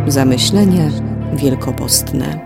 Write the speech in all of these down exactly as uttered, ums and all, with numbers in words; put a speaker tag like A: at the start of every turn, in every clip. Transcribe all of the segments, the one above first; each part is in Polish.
A: Zamyślenia wielkopostne.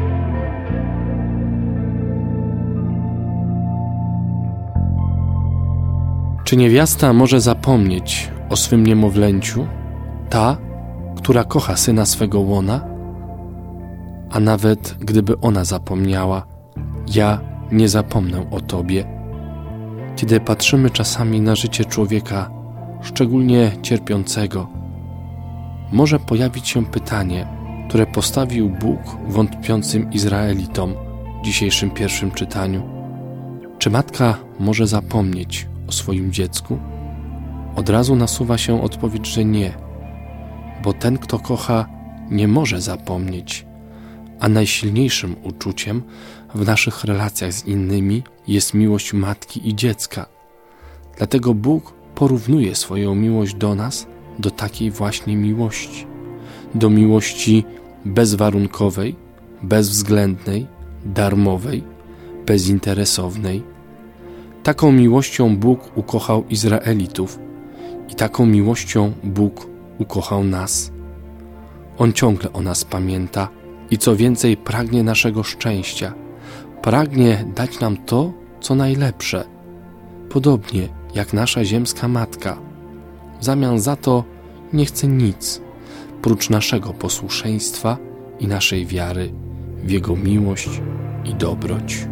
B: Czy niewiasta może zapomnieć o swym niemowlęciu, ta, która kocha syna swego łona? A nawet gdyby ona zapomniała, ja nie zapomnę o Tobie. Kiedy patrzymy czasami na życie człowieka, szczególnie cierpiącego, może pojawić się pytanie, które postawił Bóg wątpiącym Izraelitom w dzisiejszym pierwszym czytaniu. Czy matka może zapomnieć o swoim dziecku? Od razu nasuwa się odpowiedź, że nie, bo ten, kto kocha, nie może zapomnieć, a najsilniejszym uczuciem w naszych relacjach z innymi jest miłość matki i dziecka. Dlatego Bóg porównuje swoją miłość do nas do takiej właśnie miłości, do miłości bezwarunkowej, bezwzględnej, darmowej, bezinteresownej. Taką miłością Bóg ukochał Izraelitów i taką miłością Bóg ukochał nas. On ciągle o nas pamięta i co więcej pragnie naszego szczęścia, pragnie dać nam to, co najlepsze, podobnie jak nasza ziemska matka. W zamian za to nie chce nic, prócz naszego posłuszeństwa i naszej wiary w Jego miłość i dobroć.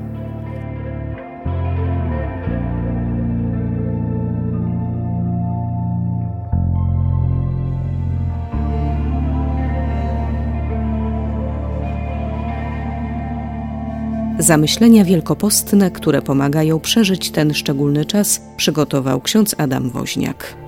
A: Zamyślenia wielkopostne, które pomagają przeżyć ten szczególny czas, przygotował ksiądz Adam Woźniak.